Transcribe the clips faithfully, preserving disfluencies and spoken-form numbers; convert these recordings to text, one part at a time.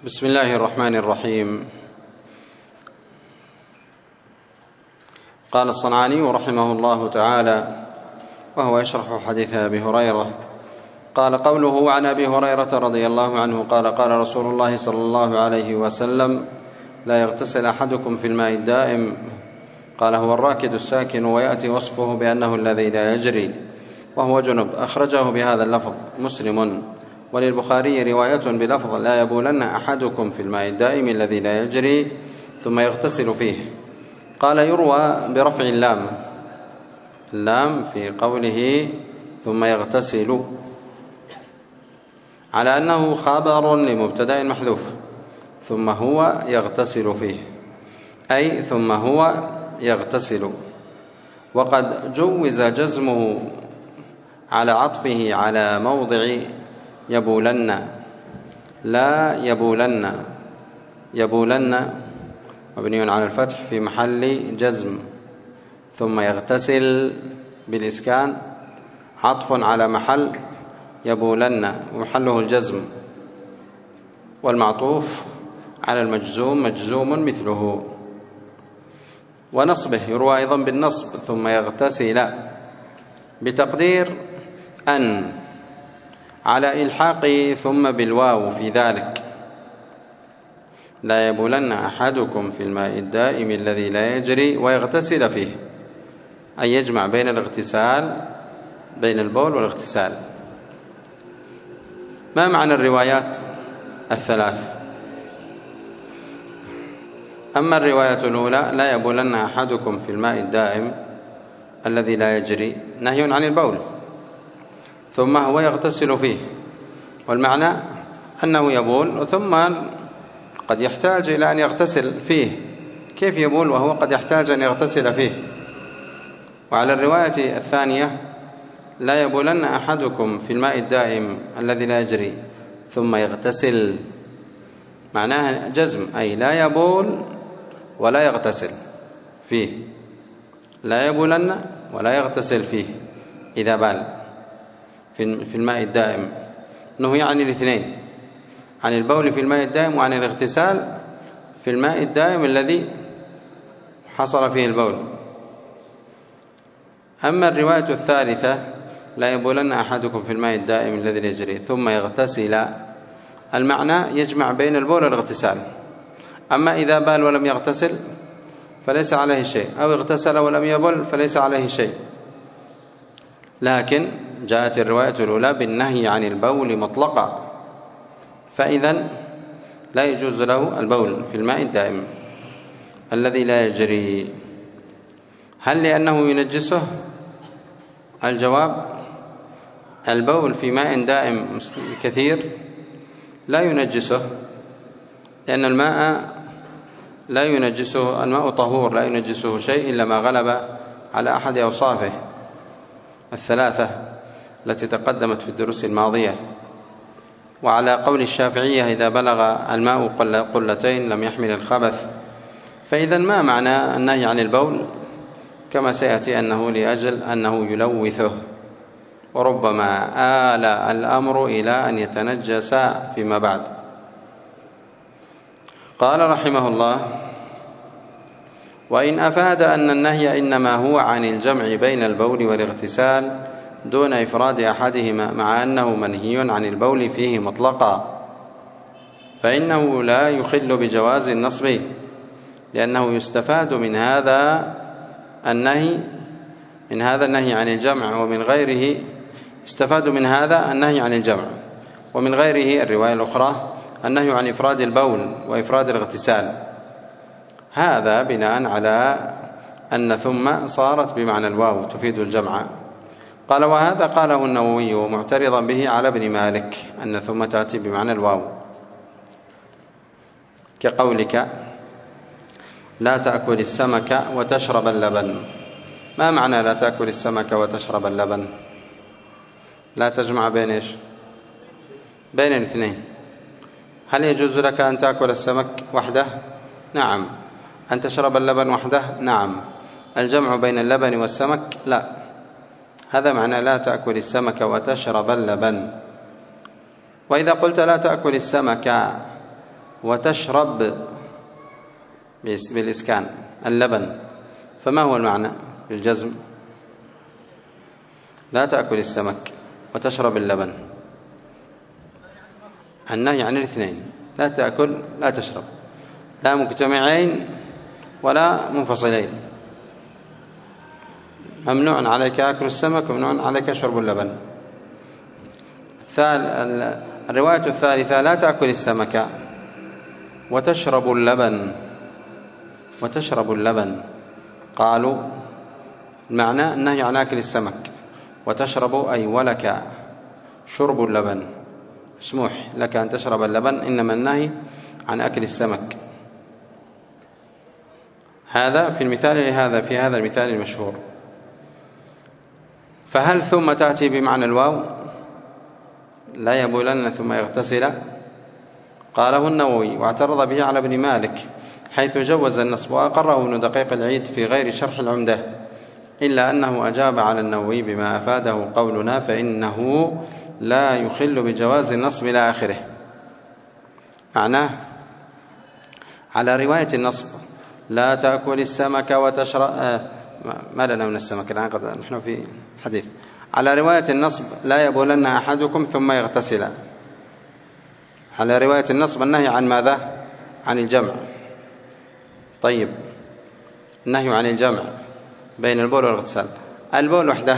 بسم الله الرحمن الرحيم. قال الصنعاني رحمه الله تعالى وهو يشرح حديث أبي هريرة قال: قوله عن أبي هريرة رضي الله عنه قال: قال رسول الله صلى الله عليه وسلم: لا يغتسل أحدكم في الماء الدائم. قال: هو الراكد الساكن، ويأتي وصفه بأنه الذي لا يجري، وهو جنب. أخرجه بهذا اللفظ مسلم، وللبخاري رواية بلفظ: لا يبولن أحدكم في الماء الدائم الذي لا يجري ثم يغتسل فيه. قال: يروى برفع اللام اللام في قوله ثم يغتسل على أنه خبر لمبتدأ محذوف، ثم هو يغتسل فيه، أي ثم هو يغتسل. وقد جوز جزمه على عطفه على موضع يبولن، لا يبولن. يبولن مبني على الفتح في محل جزم، ثم يغتسل بالإسكان عطف على محل يبولن ومحله الجزم، والمعطوف على المجزوم مجزوم مثله. ونصبه يروى أيضا بالنصب ثم يغتسل، بتقدير أن على إلحاق ثم بالواو في ذلك: لا يبولن أحدكم في الماء الدائم الذي لا يجري ويغتسل فيه، أي يجمع بين الاغتسال بين البول والاغتسال. ما معنى الروايات الثلاث؟ أما الرواية الأولى: لا يبولن أحدكم في الماء الدائم الذي لا يجري، نهي عن البول، ثم هو يغتسل فيه، والمعنى أنه يبول ثم قد يحتاج إلى أن يغتسل فيه. كيف يبول وهو قد يحتاج أن يغتسل فيه؟ وعلى الرواية الثانية: لا يبولن أحدكم في الماء الدائم الذي لا يجري ثم يغتسل، معناها جزم، أي لا يبول ولا يغتسل فيه، لا يبولن ولا يغتسل فيه إذا بال في الماء الدائم. نهي عن الاثنين، عن البول في الماء الدائم وعن الاغتسال في الماء الدائم الذي حصل فيه البول. أما الرواية الثالثة: لا يبولن أحدكم في الماء الدائم الذي لا يجري ثم يغتسل، المعنى يجمع بين البول والاغتسال. أما إذا بال ولم يغتسل فليس عليه شيء، أو اغتسل ولم يبل فليس عليه شيء. لكن جاءت الرواية الأولى بالنهي عن البول مطلقا، فإذن لا يجوز له البول في الماء الدائم الذي لا يجري. هل لأنه ينجسه؟ الجواب: البول في ماء دائم كثير لا ينجسه، لأن الماء لا ينجسه، الماء طهور لا ينجسه شيء إلا ما غلب على أحد أوصافه الثلاثة التي تقدمت في الدروس الماضية. وعلى قول الشافعية: إذا بلغ الماء قلتين لم يحمل الخبث. فإذا ما معنى النهي عن البول؟ كما سيأتي أنه لأجل أنه يلوثه، وربما آل الأمر إلى أن يتنجس فيما بعد. قال رحمه الله: وإن أفاد أن النهي إنما هو عن الجمع بين البول والاغتسال دون إفراد أحدهما، مع أنه منهي عن البول فيه مطلقا، فإنه لا يخل بجواز النصب، لأنه يستفاد من هذا النهي من هذا النهي عن الجمع ومن غيره يستفاد من هذا النهي عن الجمع ومن غيره الرواية الأخرى النهي عن إفراد البول وإفراد الاغتسال، هذا بناء على أن ثم صارت بمعنى الواو تفيد الجمع. قال: وهذا قاله النووي معترضا به على ابن مالك، أن ثم تأتي بمعنى الواو، كقولك: لا تأكل السمك وتشرب اللبن. ما معنى لا تأكل السمك وتشرب اللبن؟ لا تجمع بين إيش؟ بين الاثنين. هل يجوز لك أن تأكل السمك وحده؟ نعم. أن تشرب اللبن وحده؟ نعم. الجمع بين اللبن والسمك لا. هذا معنى لا تأكل السمك وتشرب اللبن. وإذا قلت لا تأكل السمك وتشرب بالإسكان اللبن، فما هو المعنى بالجزم؟ لا تأكل السمك وتشرب اللبن، النهي عن الاثنين، لا تأكل لا تشرب، لا مجتمعين ولا منفصلين، ممنوع عليك أكل السمك وممنوع عليك شرب اللبن. الرواية الثالثة لا تأكل السمك وتشرب اللبن، وتشرب اللبن، قالوا المعنى النهي عن أكل السمك، وتشرب أي ولك شرب اللبن، مسموح لك أن تشرب اللبن، إنما النهي عن أكل السمك. هذا في المثال لهذا في هذا المثال المشهور. فهل ثم تأتي بمعنى الواو؟ لا يبولن ثم يغتسل، قاله النووي واعترض به على ابن مالك حيث جوز النصب، وأقره ابن دقيق العيد في غير شرح العمدة، إلا أنه أجاب على النووي بما أفاده قولنا فإنه لا يخل بجواز النصب إلى آخره. معناه على رواية النصب لا تأكل السمك وتشرب آه ما لنا من السمك الآن قد نحن في حديث. على رواية النصب لا يبولن أحدكم ثم يغتسل، على رواية النصب النهي عن ماذا؟ عن الجمع. طيب، النهي عن الجمع بين البول والاغتسال. البول وحده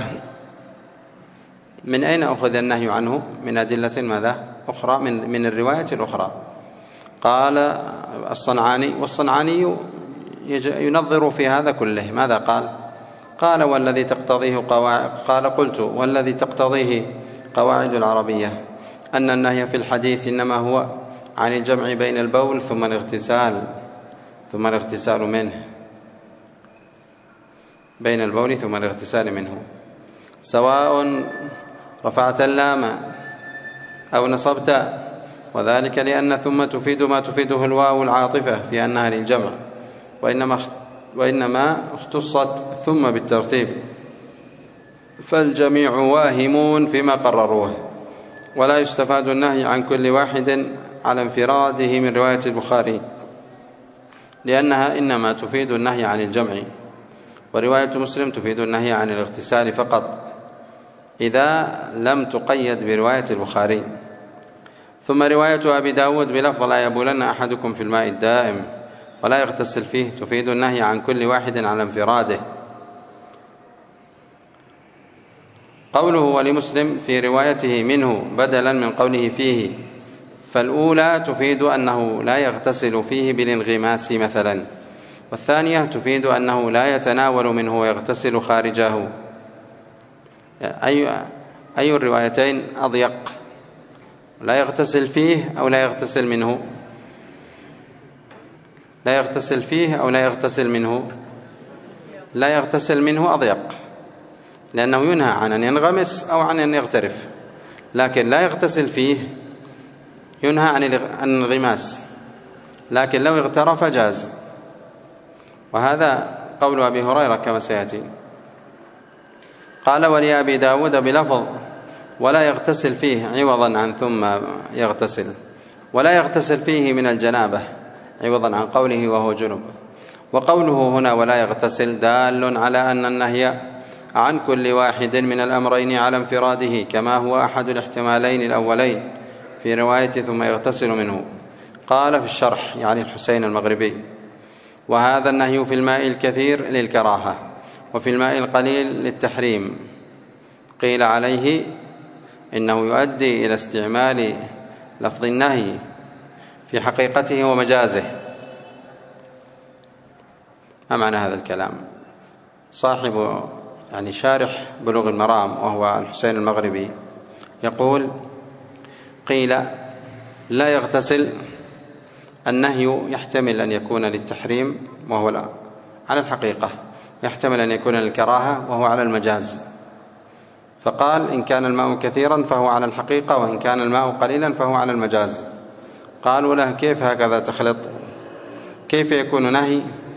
من أين أخذ النهي عنه؟ من أدلة ماذا أخرى، من, من الرواية الأخرى. قال الصنعاني، والصنعاني ينظر في هذا كله، ماذا قال؟ قال والذي تقتضيه قواعد، قال قلت والذي تقتضيه قواعد العربية أن النهي في الحديث إنما هو عن الجمع بين البول ثم الاغتسال ثم الاغتسال منه، بين البول ثم الاغتسال منه، سواء رفعت اللام أو نصبت، وذلك لأن ثم تفيد ما تفيده الواو العاطفة في أنها للجمع، وإنما وإنما اختصت ثم بالترتيب، فالجميع واهمون فيما قرروه، ولا يستفاد النهي عن كل واحد على انفراده من رواية البخاري، لأنها إنما تفيد النهي عن الجمع، ورواية مسلم تفيد النهي عن الاغتسال فقط إذا لم تقيد برواية البخاري. ثم رواية أبي داود بلفظ لا يبولن أحدكم في الماء الدائم ولا يغتسل فيه تفيد النهي عن كل واحد على انفراده. قوله ولمسلم في روايته منه بدلا من قوله فيه، فالأولى تفيد أنه لا يغتسل فيه بالانغماس مثلا، والثانية تفيد أنه لا يتناول منه ويغتسل خارجه. أي, أي الروايتين أضيق؟ لا يغتسل فيه أو لا يغتسل منه؟ لا يغتسل فيه أو لا يغتسل منه؟ لا يغتسل منه أضيق، لأنه ينهى عن أن ينغمس أو عن أن يغترف، لكن لا يغتسل فيه ينهى عن الانغماس، لكن لو اغترف جاز. وهذا قول أبي هريرة كما سيأتي. قال ولأبي داود بلفظ ولا يغتسل فيه عوضا عن ثم يغتسل، ولا يغتسل فيه من الجنابة عوضا عن قوله وهو جنب. وقوله هنا ولا يغتسل دال على أن النهي عن كل واحد من الأمرين على انفراده، كما هو أحد الاحتمالين الأولين في رواية ثم يغتسل منه. قال في الشرح يعني الحسين المغربي: وهذا النهي في الماء الكثير للكراهة، وفي الماء القليل للتحريم. قيل عليه إنه يؤدي إلى استعمال لفظ النهي في حقيقته ومجازه. ما معنى هذا الكلام؟ صاحب يعني شارح بلوغ المرام وهو الحسين المغربي يقول: قيل لا يغتسل، النهي يحتمل أن يكون للتحريم وهو لا على الحقيقة، يحتمل أن يكون للكراهة وهو على المجاز. فقال إن كان الماء كثيرا فهو على الحقيقة، وإن كان الماء قليلا فهو على المجاز. قالوا له: كيف هكذا تخلط؟ كيف يكون نهي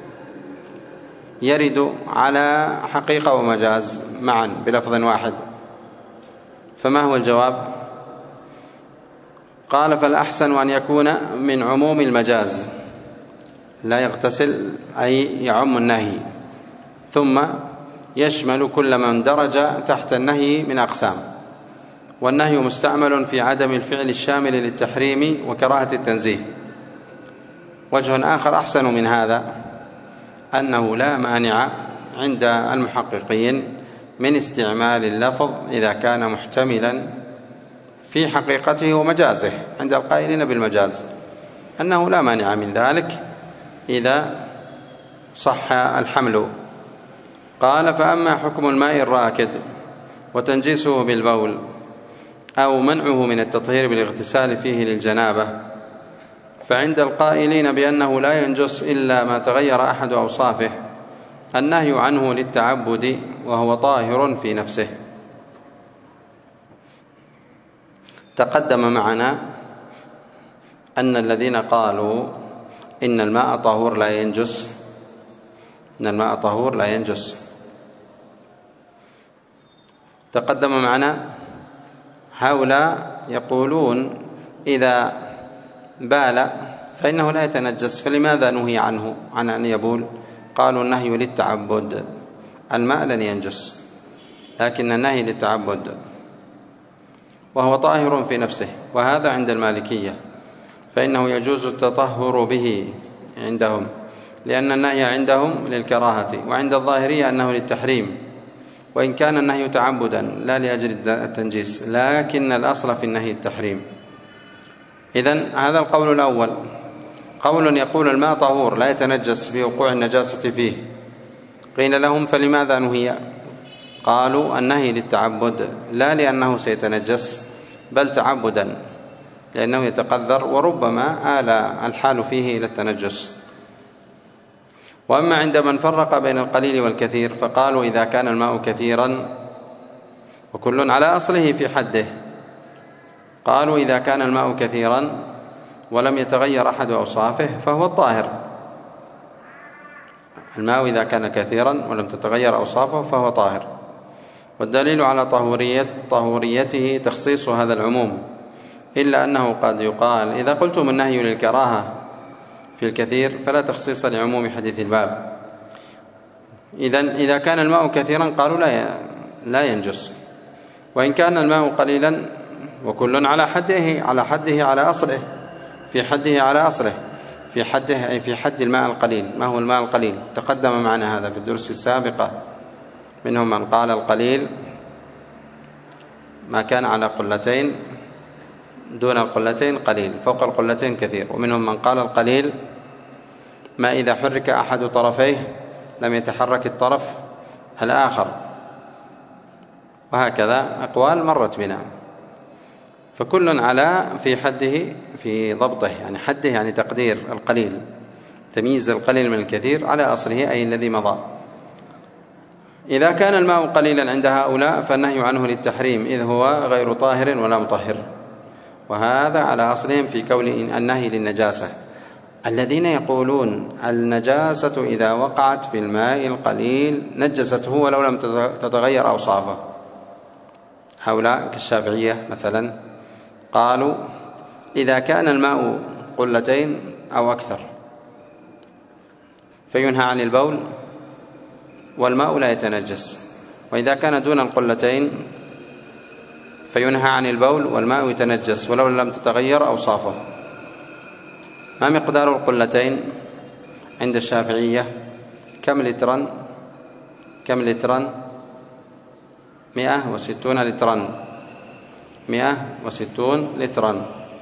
يرد على حقيقة ومجاز معا بلفظ واحد؟ فما هو الجواب؟ قال فالأحسن أن يكون من عموم المجاز، لا يغتسل أي يعم النهي، ثم يشمل كل من درج تحت النهي من أقسام. والنهي مستعمل في عدم الفعل الشامل للتحريم وكراهة التنزيه. وجه آخر أحسن من هذا أنه لا مانع عند المحققين من استعمال اللفظ إذا كان محتملا في حقيقته ومجازه، عند القائلين بالمجاز أنه لا مانع من ذلك إذا صح الحمل. قال فأما حكم الماء الراكد وتنجيسه بالبول أو منعه من التطهير بالاغتسال فيه للجنابة، فعند القائلين بأنه لا ينجس إلا ما تغير أحد أوصافه النهي عنه للتعبد وهو طاهر في نفسه. تقدم معنا أن الذين قالوا إن الماء طهور لا ينجس إن الماء طهور لا ينجس تقدم معنا هؤلاء يقولون إذا بال فإنه لا يتنجس، فلماذا نهي عنه عن أن يبول؟ قالوا النهي للتعبد، الماء لن ينجس لكن النهي للتعبد وهو طاهر في نفسه. وهذا عند المالكية، فإنه يجوز التطهر به عندهم لأن النهي عندهم للكراهة، وعند الظاهرية أنه للتحريم، وإن كان النهي تعبدا لا لأجل التنجيس، لكن الأصل في النهي التحريم. إذن هذا القول الأول. قول يقول الماء طهور لا يتنجس بوقوع النجاسة فيه، قيل لهم فلماذا نهي؟ قالوا النهي للتعبد لا لأنه سيتنجس، بل تعبدا لأنه يتقذر وربما آل الحال فيه إلى التنجس. وأما عند من فرق بين القليل والكثير فقالوا إذا كان الماء كثيرا وكل على أصله في حده، قالوا إذا كان الماء كثيرا ولم يتغير أحد أوصافه فهو الطاهر. الماء إذا كان كثيرا ولم تتغير أوصافه فهو طاهر. والدليل على طهورية طهوريته تخصيص هذا العموم، إلا أنه قد يقال إذا قلتم النهي للكراهة في الكثير فلا تخصيص لعموم حديث الباب. إذن إذا كان الماء كثيرا قالوا لا لا ينجس، وإن كان الماء قليلا وكل على حده على حده على أصله في حده على أصله في حده أي في حد الماء القليل. ما هو الماء القليل؟ تقدم معنا هذا في الدروس السابقة. منهم من قال القليل ما كان على قلتين، دون القلتين قليل، فوق القلتين كثير. ومنهم من قال القليل ما إذا حرك أحد طرفيه لم يتحرك الطرف الآخر، وهكذا أقوال مرت بنا. فكل على في حده في ضبطه، يعني حده يعني تقدير القليل، تمييز القليل من الكثير على أصله أي الذي مضى. إذا كان الماء قليلا عند هؤلاء فالنهي عنه للتحريم إذ هو غير طاهر ولا مطهر، وهذا على أصلهم في كون النهي للنجاسة. الذين يقولون النجاسة إذا وقعت في الماء القليل نجسته ولو لم تتغير أوصافه، هؤلاء كالشافعية مثلا قالوا إذا كان الماء قلتين أو أكثر فينهى عن البول والماء لا يتنجس، وإذا كان دون القلتين فينهى عن البول والماء يتنجس ولو لم تتغير أوصافه. ما مقدار القلتين عند الشافعية؟ كم لترا؟ كم لترا؟ مئة وستون لترا مئة وستون لترا.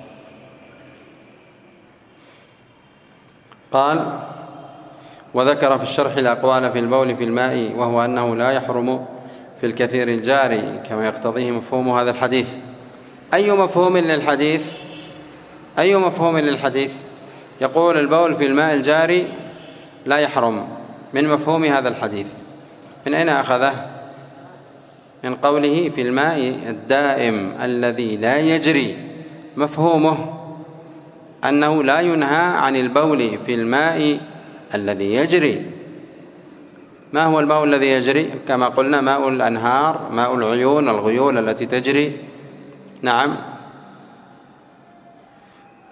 قال وذكر في الشرح الأقوال في البول في الماء، وهو أنه لا يحرم في الكثير الجاري كما يقتضيه مفهوم هذا الحديث. أي مفهوم للحديث؟ أي مفهوم للحديث؟ يقول البول في الماء الجاري لا يحرم، من مفهوم هذا الحديث. من أين أخذه؟ من قوله في الماء الدائم الذي لا يجري. مفهومه أنه لا ينهى عن البول في الماء الذي يجري. ما هو الماء الذي يجري؟ كما قلنا ماء الأنهار، ماء العيون، الغيول التي تجري. نعم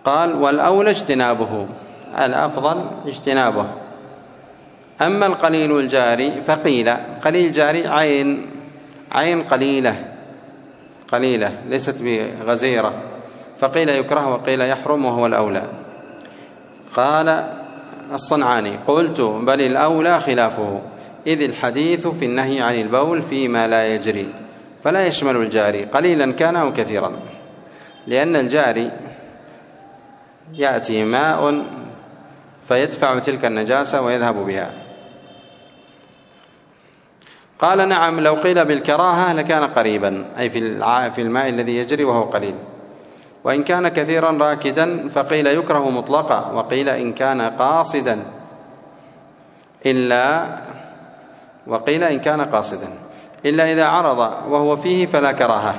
قال والأولى اجتنابه، الأفضل اجتنابه. أما القليل الجاري فقيل قليل جاري عين عين قليلة قليلة ليست بغزيرة، فقيل يكره وقيل يحرم وهو الأولى. قال الصنعاني قلت بل الأولى خلافه، إذ الحديث في النهي عن البول فيما لا يجري فلا يشمل الجاري قليلا كان أو كثيرا، لأن الجاري يأتي ماء فيدفع تلك النجاسة ويذهب بها. قال نعم لو قيل بالكراهة لكان قريبا، أي في الماء الذي يجري وهو قليل، وإن كان كثيرا راكدا فقيل يكره مطلقا، وقيل إن كان قاصدا إلا وقيل إن كان قاصدا إلا إذا عرض وهو فيه فلا كراهة.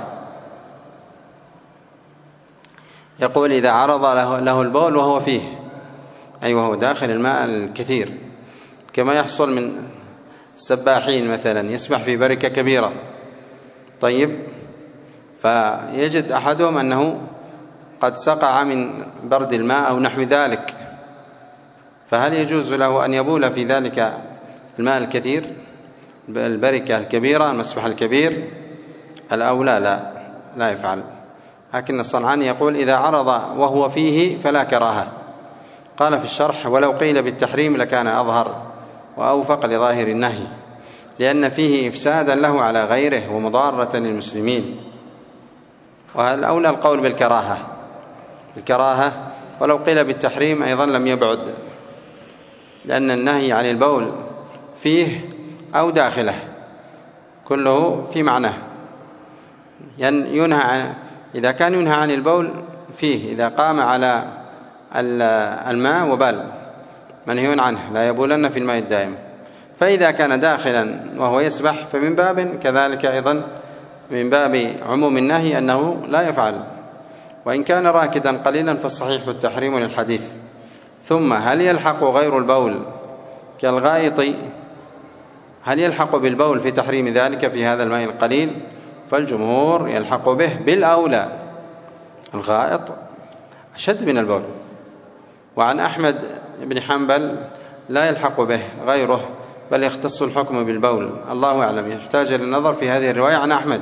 يقول إذا عرض له البول وهو فيه، أي وهو داخل الماء الكثير، كما يحصل من سباحين مثلا يسبح في بركة كبيرة، طيب فيجد أحدهم أنه قد سقع من برد الماء أو نحو ذلك، فهل يجوز له أن يبول في ذلك الماء الكثير البركة الكبيرة المسبح الكبير؟ الأولى لا لا يفعل. لكن الصنعاني يقول إذا عرض وهو فيه فلا كراهة. قال في الشرح ولو قيل بالتحريم لكان أظهر وأوفق لظاهر النهي، لأن فيه إفسادا له على غيره ومضارة للمسلمين، والأولى القول بالكراهة الكراهة ولو قيل بالتحريم أيضا لم يبعد، لأن النهي عن البول فيه أو داخله كله في معناه. ينهى عن إذا كان ينهى عن البول فيه إذا قام على الماء وبال منهي عنه لا يبولن في الماء الدائم، فإذا كان داخلا وهو يسبح فمن باب كذلك أيضا من باب عموم النهي أنه لا يفعل، وإن كان راكدا قليلا فالصحيح التحريم للحديث. ثم هل يلحق غير البول كالغائط، هل يلحق بالبول في تحريم ذلك في هذا الماء القليل؟ فالجمهور يلحق به بالأولى، الغائط أشد من البول. وعن أحمد بن حنبل لا يلحق به غيره بل يختص الحكم بالبول، الله أعلم، يحتاج للنظر في هذه الرواية عن أحمد،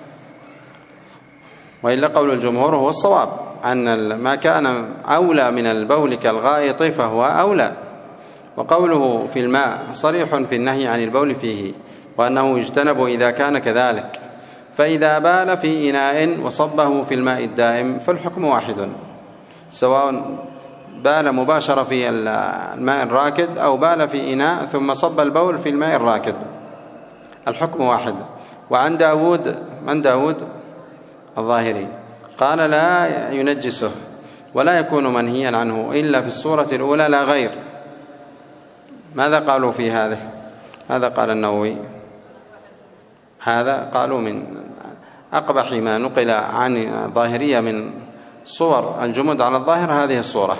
وإلا قول الجمهور هو الصواب أن ما كان أولى من البول كالغائط فهو أولى. وقوله في الماء صريح في النهي عن البول فيه، وأنه يجتنب إذا كان كذلك، فإذا بال في إناء وصبه في الماء الدائم فالحكم واحد، سواء بال مباشرة في الماء الراكد أو بال في إناء ثم صب البول في الماء الراكد، الحكم واحد. وعن داود من داود الظاهري قال لا ينجسه ولا يكون منهيا عنه إلا في الصورة الأولى لا غير. ماذا قالوا في هذا؟ هذا قال النووي، هذا قالوا من أقبح ما نقل عن الظاهرية من صور الجمود على الظاهر هذه الصورة.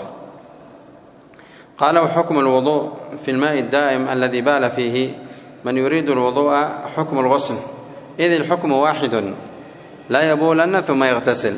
قالوا حكم الوضوء في الماء الدائم الذي بال فيه من يريد الوضوء حكم الغسل، إذ الحكم واحد لا يبولن ثم يغتسل،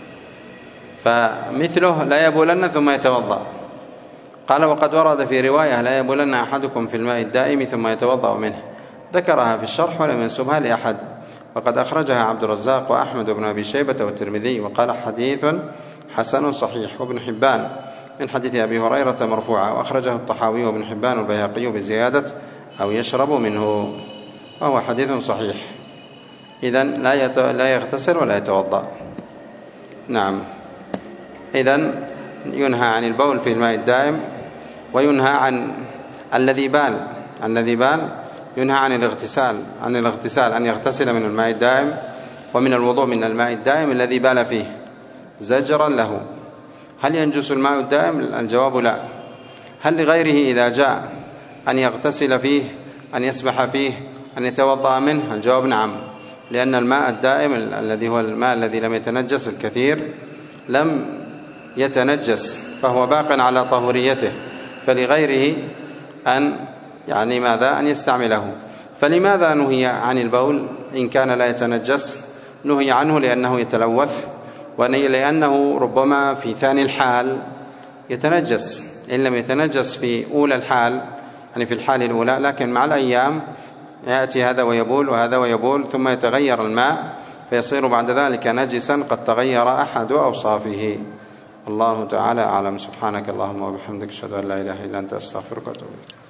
فمثله لا يبولن ثم يتوضأ. قال وقد ورد في رواية لا يبولن أحدكم في الماء الدائم ثم يتوضأ منه، ذكرها في الشرح ولم ينسبها لأحد، وقد أخرجها عبد الرزاق وأحمد بن أبي شيبة والترمذي وقال حديث حسن صحيح، وابن حبان من حديث أبي هريرة مرفوعا، وأخرجه الطحاوي وابن حبان والبيهقي بزيادة أو يشرب منه، وهو حديث صحيح. إذن لا لا يغتسل ولا يتوضأ. نعم، إذن ينهى عن البول في الماء الدائم، وينهى عن الذي بال الذي بال ينهى عن الاغتسال عن الاغتسال أن يغتسل من الماء الدائم ومن الوضوء من الماء الدائم الذي بال فيه زجرا له. هل ينجس الماء الدائم؟ الجواب لا. هل لغيره إذا جاء أن يغتسل فيه أن يسبح فيه أن يتوضأ منه؟ الجواب نعم، لأن الماء الدائم الذي هو الماء الذي لم يتنجس الكثير لم يتنجس فهو باق على طهوريته، فلغيره أن يعني ماذا أن يستعمله. فلماذا نهي عن البول إن كان لا يتنجس؟ نهي عنه لأنه يتلوث لأنه ربما في ثاني الحال يتنجس، إن لم يتنجس في أولى الحال يعني في الحال الأولى، لكن مع الأيام يأتي هذا ويبول وهذا ويبول ثم يتغير الماء فيصير بعد ذلك نجسا قد تغير أحد أوصافه. الله تعالى أعلم. سبحانك اللهم وبحمدك أشهد أن لا إله إلا أنت أستغفرك وأتوب إليك.